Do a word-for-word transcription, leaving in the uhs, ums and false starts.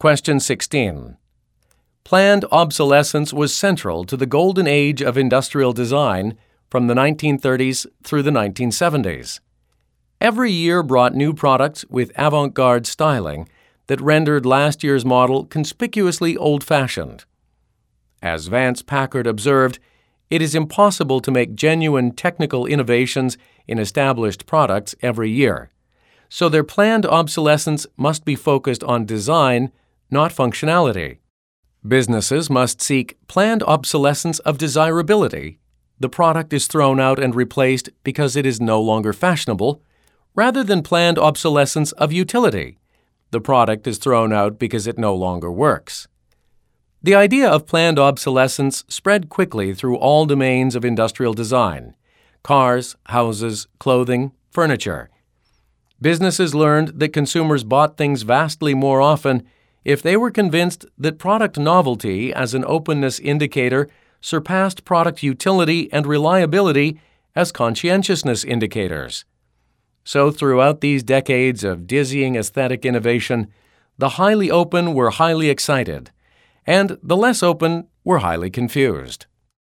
Question sixteen. Planned obsolescence was central to the golden age of industrial design from the nineteen thirties through the nineteen seventies. Every year brought new products with avant-garde styling that rendered last year's model conspicuously old-fashioned. As Vance Packard observed, it is impossible to make genuine technical innovations in established products every year, so their planned obsolescence must be focused on design, not functionality. Businesses must seek planned obsolescence of desirability. The product is thrown out and replaced because it is no longer fashionable, rather than planned obsolescence of utility. The product is thrown out because it no longer works. The idea of planned obsolescence spread quickly through all domains of industrial design: cars, houses, clothing, furniture. Businesses learned that consumers bought things vastly more often if they were convinced that product novelty as an openness indicator surpassed product utility and reliability as conscientiousness indicators. So throughout these decades of dizzying aesthetic innovation, the highly open were highly excited, and the less open were highly confused.